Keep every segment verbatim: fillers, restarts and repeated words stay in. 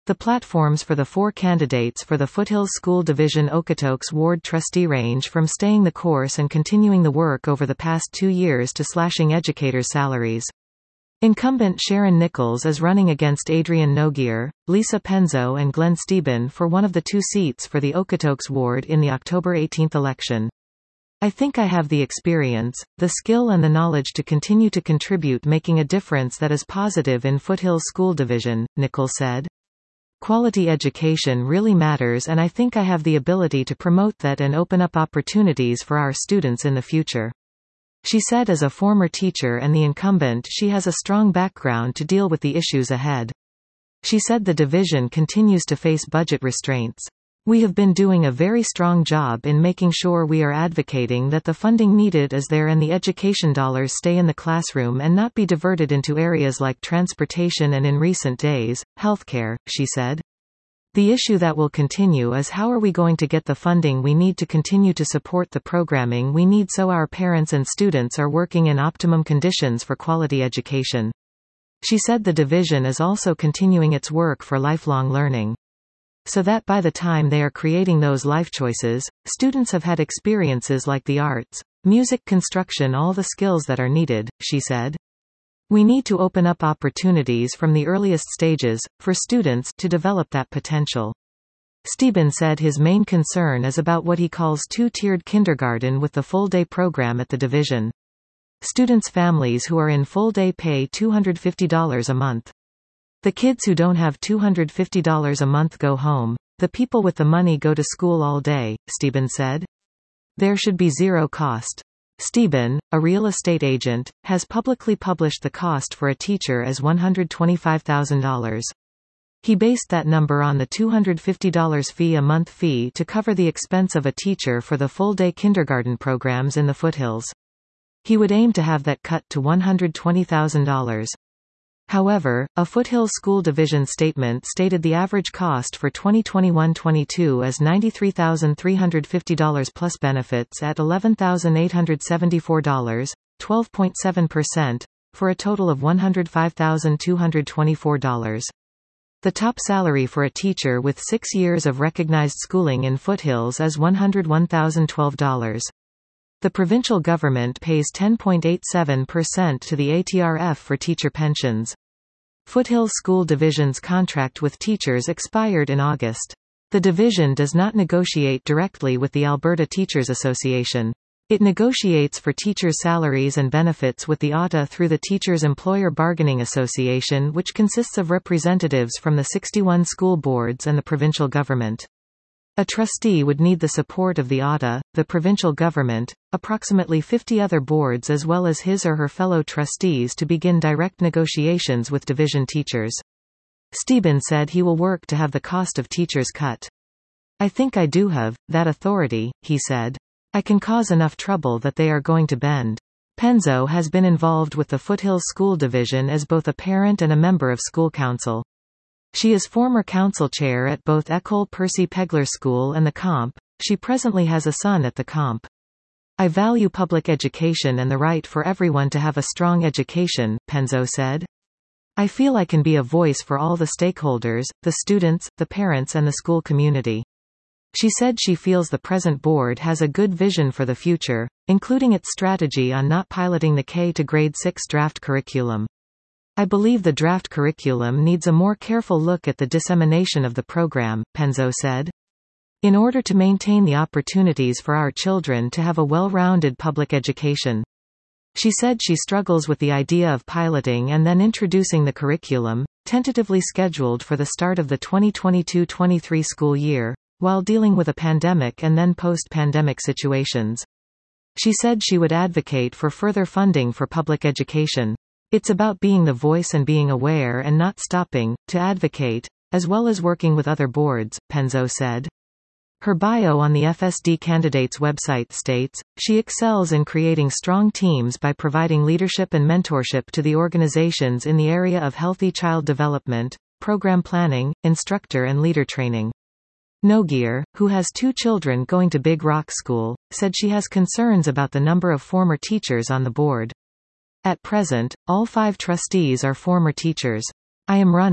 The platforms for the four candidates for the Foothills School Division Okotoks Ward trustee range from staying the course and continuing the work over the past two years to slashing educators' salaries. Incumbent Sharon Nichols is running against Adrian Noguer, Lisa Penzo and Glenn Steben for one of the two seats for the Okotoks ward in the October eighteenth election. I think I have the experience, the skill and the knowledge to continue to contribute making a difference that is positive in Foothills School Division, Nichols said. Quality education really matters and I think I have the ability to promote that and open up opportunities for our students in the future. She said as a former teacher and the incumbent she has a strong background to deal with the issues ahead. She said the division continues to face budget restraints. We have been doing a very strong job in making sure we are advocating that the funding needed is there and the education dollars stay in the classroom and not be diverted into areas like transportation and in recent days, healthcare, she said. The issue that will continue is how are we going to get the funding we need to continue to support the programming we need so our parents and students are working in optimum conditions for quality education. She said the division is also continuing its work for lifelong learning. So that by the time they are creating those life choices, students have had experiences like the arts, music, construction, all the skills that are needed, she said. We need to open up opportunities from the earliest stages, for students to develop that potential. Steben said his main concern is about what he calls two-tiered kindergarten with the full-day program at the division. Students' families who are in full-day pay two hundred fifty dollars a month. The kids who don't have two hundred fifty dollars a month go home. The people with the money go to school all day, Steben said. There should be zero cost. Steben, a real estate agent, has publicly published the cost for a teacher as one hundred twenty-five thousand dollars. He based that number on the two hundred fifty dollars fee a month fee to cover the expense of a teacher for the full-day kindergarten programs in the Foothills. He would aim to have that cut to one hundred twenty thousand dollars. However, a Foothills School Division statement stated the average cost for twenty twenty-one twenty-two is ninety-three thousand three hundred fifty dollars plus benefits at eleven thousand eight hundred seventy-four dollars, twelve point seven percent, for a total of one hundred five thousand two hundred twenty-four dollars. The top salary for a teacher with six years of recognized schooling in Foothills is one hundred one thousand twelve dollars. The provincial government pays ten point eight seven percent to the A T R F for teacher pensions. Foothills School Division's contract with teachers expired in August. The division does not negotiate directly with the Alberta Teachers Association. It negotiates for teachers' salaries and benefits with the A T A through the Teachers Employer Bargaining Association, which consists of representatives from the sixty-one school boards and the provincial government. A trustee would need the support of the A T A, the provincial government, approximately fifty other boards as well as his or her fellow trustees to begin direct negotiations with division teachers. Steben said he will work to have the cost of teachers cut. I think I do have that authority, he said. I can cause enough trouble that they are going to bend. Penzo has been involved with the Foothills School Division as both a parent and a member of school council. She is former council chair at both École Percy Pegler School and the Comp. She presently has a son at the Comp. I value public education and the right for everyone to have a strong education, Penzo said. I feel I can be a voice for all the stakeholders, the students, the parents and the school community. She said she feels the present board has a good vision for the future, including its strategy on not piloting the K to grade six draft curriculum. I believe the draft curriculum needs a more careful look at the dissemination of the program, Penzo said. In order to maintain the opportunities for our children to have a well-rounded public education. She said she struggles with the idea of piloting and then introducing the curriculum, tentatively scheduled for the start of the twenty twenty-two twenty-three school year, while dealing with a pandemic and then post-pandemic situations. She said she would advocate for further funding for public education. It's about being the voice and being aware and not stopping to advocate, as well as working with other boards, Penzo said. Her bio on the F S D candidates website states, she excels in creating strong teams by providing leadership and mentorship to the organizations in the area of healthy child development, program planning, instructor and leader training. Noguer, who has two children going to Big Rock School, said she has concerns about the number of former teachers on the board. At present, all five trustees are former teachers. I am running,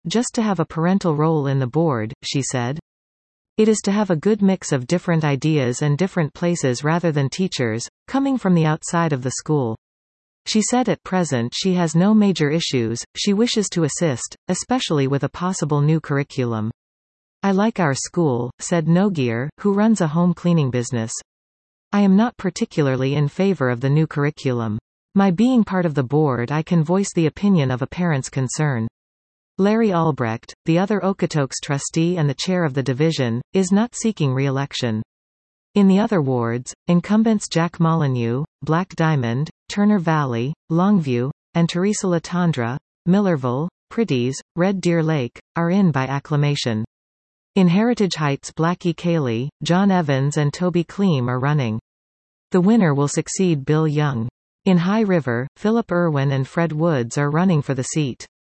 just to have a parental role in the board, she said. It is to have a good mix of different ideas and different places rather than teachers, coming from the outside of the school. She said at present she has no major issues, she wishes to assist, especially with a possible new curriculum. I like our school, said Noguer, who runs a home cleaning business. I am not particularly in favor of the new curriculum. My being part of the board, I can voice the opinion of a parent's concern. Larry Albrecht, the other Okotoks trustee and the chair of the division, is not seeking re-election. In the other wards, incumbents Jack Molyneux, Black Diamond, Turner Valley, Longview, and Teresa Latondra, Millerville, Pretties, Red Deer Lake, are in by acclamation. In Heritage Heights, Blackie Cayley, John Evans and Toby Kleem are running. The winner will succeed Bill Young. In High River, Philip Irwin and Fred Woods are running for the seat.